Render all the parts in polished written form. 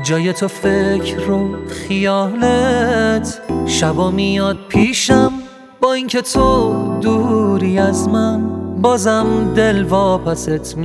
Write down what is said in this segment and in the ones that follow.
جای تو فکر و خیالت شبا میاد پیشم، با اینکه تو دوری از من بازم دل واپست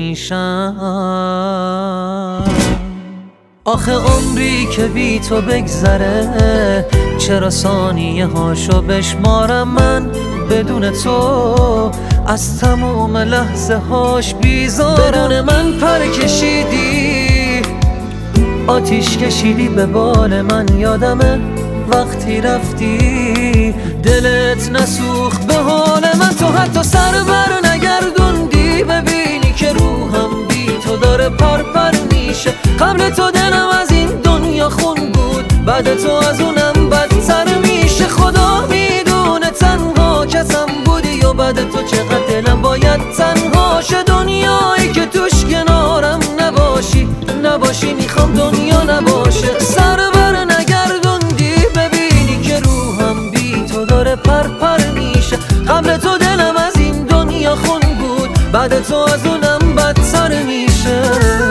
میشم. آخه عمری که بی تو بگذره چرا ثانیه هاشو بشمارم من بدون تو از تموم لحظه هاش بیزارم. بدون من پر کشیدی، آتیش کشیدی به بال من، یادمه وقتی رفتی دلت نسوخت به حال من. تو حتی سر بر نگردوندی ببینی که روحم بی تو داره پر میشه. قبل تو دلم از این دنیا خون بود، بعد تو از اونم بدتر میشه. خدا میدونه تنها کسم بودی و بعد تو چقدر دلم باید تنها شه. دنیایی که توش کنارم نباشی میخوام دنیا نباشه. سر بر نگردوندی ببینی که روحم بی تو داره پر میشه. قبل تو دلم از این دنیا خون بود، بعد تو از اونم بدتر میشه.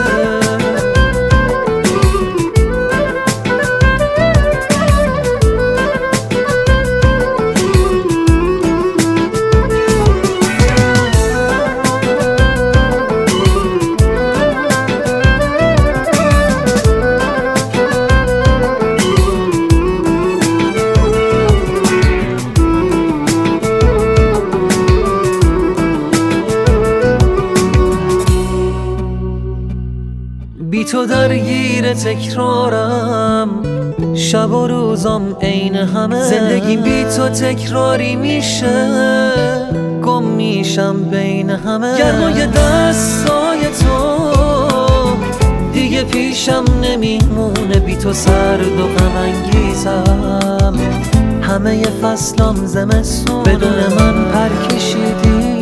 بی تو درگیر تکرارم، شب و روزم عین همه. زندگیم بی تو تکراری میشه، گم میشم بین همه. گرمای دستای تو دیگه پیشم نمیمونه، بی تو سرد و غم انگیزم. همه فصلام زمستونه، بدون من پر کشیدی،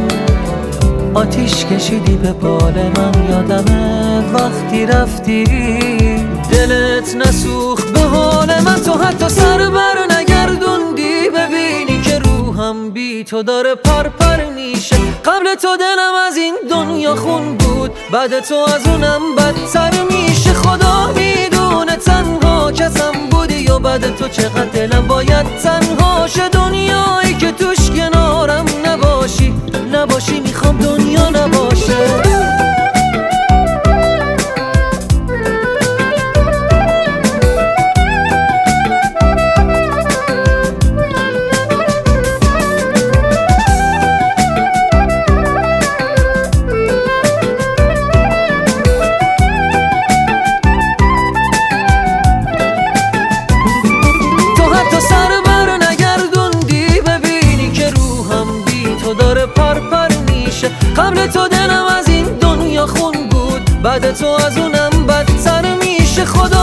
آتیش کشیدی به بال من. یادمه وقتی رفتی دلت نسوخت به حال من. تو حتی سر بر نگردوندی ببینی که روحم بی تو داره پر میشه. قبل تو دلم از این دنیا خون بود، بعد تو از اونم بدتر میشه. خدا میدونه تنها کسم بودی و بعد تو چقدر دلم باید تنها شه. دنیایی که توش کنارم نباشی میخوام دنیا نباشه. قبل تو دلم از این دنیا خون بود، بعد تو از اونم بدتر میشه. خدا